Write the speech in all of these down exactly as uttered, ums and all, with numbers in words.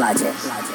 Ладе.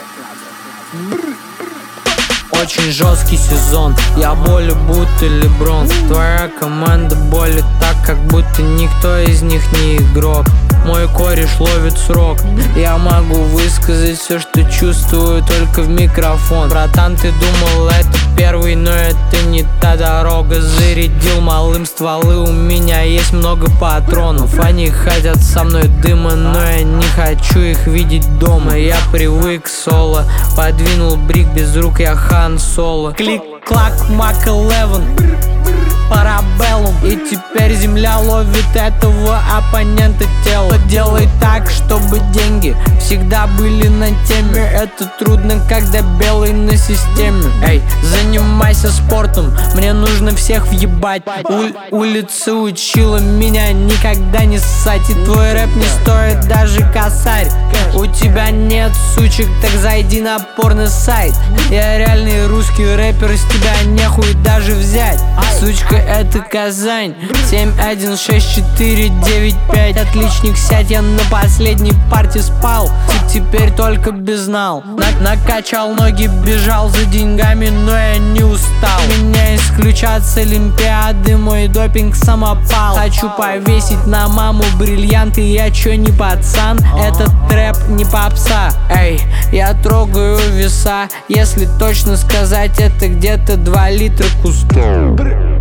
Очень жесткий сезон, я болю будто Леброн. Твоя команда болит так, как будто никто из них не игрок. Мой кореш ловит срок, я могу высказать все, что чувствую, только в микрофон. Братан, ты думал, это первый, но это не та дорога. Зарядил малым стволы, у меня есть много патронов. Они хотят со мной дыма, но я не хочу их видеть дома. Я привык к соло, подвинул брик без рук, я Хан Соло. Клик-клак, Мак Элевен, Парабеллум. И теперь земля ловит этого оппонента тело. Делай так, чтобы деньги всегда были на теме. Это трудно, когда белый на системе. Эй, занимайся спортом, мне нужно всех въебать. У улица учила меня никогда не ссать. И твой рэп не стоит даже косарь. У тебя нет сучек, так зайди на порно сайт. Я реальный русский рэпер, с тебя нехуй даже взять. Сучка, это Казань. Семь один шесть четыре девять пять. Отличник, сядь, я на последней парте спал. Теперь только безнал. Накачал ноги, бежал за деньгами, но я не устал. Меня исключат с олимпиады, мой допинг самопал. Хочу повесить на маму бриллианты, я чё не пацан? Этот трэп не попса. Эй, я трогаю веса, если точно сказать, это где-то два литра куста.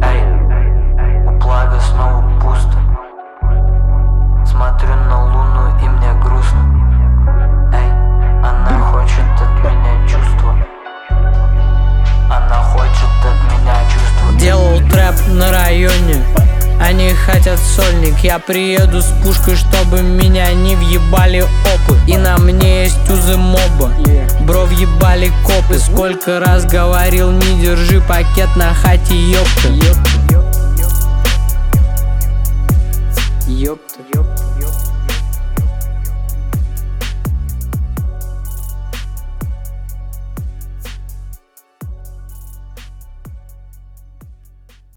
Благо снова пусто. Смотрю на луну и мне грустно. Эй, она хочет от меня чувства. Она хочет от меня чувства. Делал трэп на районе, они хотят сольник. Я приеду с пушкой, чтобы меня не въебали опы. И на мне есть узы моба, бро, въебали копы. Сколько раз говорил, не держи пакет на хате, ёпта. Ёпта, ёпта.